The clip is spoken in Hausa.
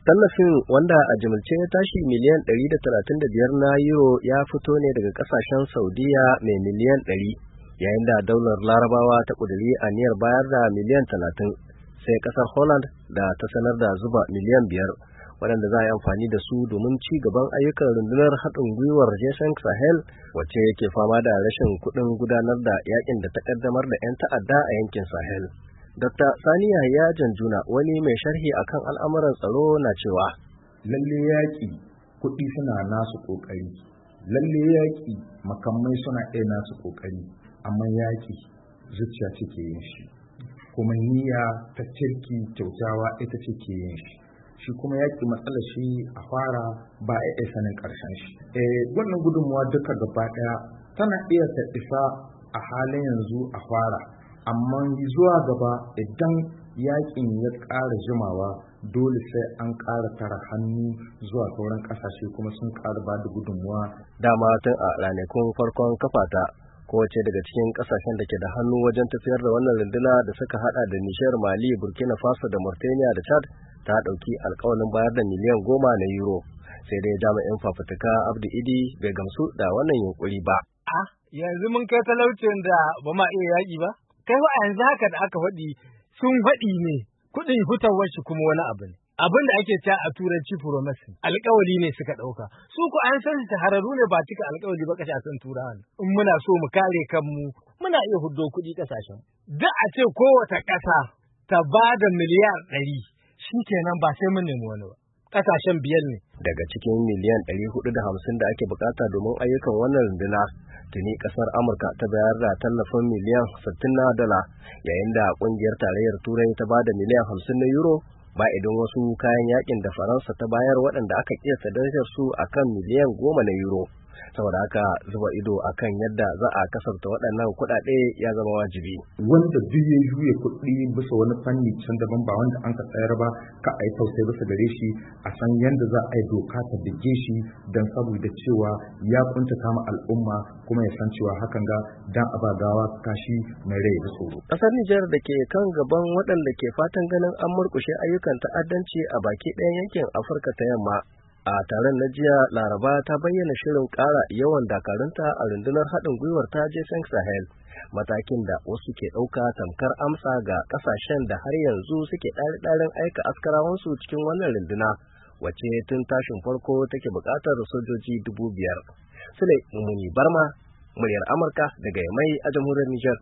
Tallafin wanda a jimilce ya tashi miliyan 135 na euro ya fito ne daga kasashen Saudiya mai miliyan 100, yayin da daular Larabawa ta kuduri aniyar bayar da miliyan 30, sai kasar Holland da ta sanar da zuba miliyan 5, waɗanda za a yi amfani da su domin ci gaban ayyukan rundunar haɗin gwiwar G5 Sahel, wacce yake fama da rashin kuɗin gudanar da yakin da ta ƙaddamar da 'yan ta'adda a yankin Sahel. Dr. Sani Yahaya Janjuna, wani mai sharhi akan al'amuran tsaro, na cewa lalle yaƙi kuɗi suna nasu ƙoƙari, lalle yaƙi makamai suna ɗaya nasu ƙoƙari, amma yaƙi zuciya ce ke yin shi, kuma niyya ta kirki kyautawa ita ce ke yin shi kuma yaƙi matsalar shi a fara ba a iya sanin ƙarshen shi. Wannan gudunmuwa duka gaba ɗaya tana iya ta isa a halin yanzu a fara, amma zuwa gaba idan yakin ya ƙara jimawa dole sai an ƙara tara hannu zuwa sauran ƙasashe kuma sun ƙara ba da gudunmuwa. Dama tun a ranakun farkon kafata, kowace daga cikin ƙasashen da ke da hannu wajen tafiyar da wannan runduna da suka hada da Nijar, Mali, Burkina Faso da Mauritania da Chad ta ɗauki alƙawarin bayar da miliyan 10 na euro. Sai dai jami'in fafutuka Abdu Idi bai gamsu da wannan yunkuri ba. Yanzu mun kai talaucin da ba ma iya yaƙi ba? Kai wa yanzu haka da aka faɗi sun faɗi ne, kuɗin hutawar shi kuma wani abu ne. Abin da ake cewa a turanci promise, alƙawari ne suka ɗauka. Su ku an san shahararru ne ba cika alƙawari ba ƙasashen turawa. In muna so mu kare kanmu, muna iya huddo kuɗi ƙasashen. Da a ce kowace ƙasa ta ba da miliyar 100, shi kenan ba sai mun nemi wani ba. Ƙasashen biyar ne. Daga cikin miliyan 450 da ake bukata domin ayyukan wannan runduna, tuni kasar Amurka ta bayar da tallafin miliyan 60 na dala, yayin da kungiyar tarayyar Turai ta bada miliyan 50 na euro, ba idan wasu kayan yakin da Faransa ta bayar waɗanda aka kiyasta darajar su akan miliyan 10 na euro. Saboda haka zuba ido akan yadda za a kasafta waɗannan kuɗaɗe ya zama wajibi. Wanda duk ya juya kuɗi bisa wani fanni can daban ba wanda an ka tsayar ba, ka a yi tausayi bisa gare shi, a san yadda za a yi doka ta bige shi don saboda cewa ya kuntata ma al'umma, kuma ya san cewa hakan ga dan abagawa kashi mai rai da tsoro. Ƙasar Nijar da ke kan gaban waɗanda ke fatan ganin an murƙushe ayyukan ta'addanci a baki ɗayan yankin Afirka ta Yamma. A taron na jiya Laraba ta bayyana shirin ƙara yawan dakarunta a rundunar haɗin gwiwar ta G5 Sahel, matakin da wasu ke ɗauka tamkar amsa ga ƙasashen da har yanzu suke ɗari-ɗarin aika askarawansu cikin wannan runduna, wacce tun tashin farko take buƙatar sojoji 5,000. Sule Mummuni Barma, muryar Amurka daga Yamai a jamhuriyar Nijar.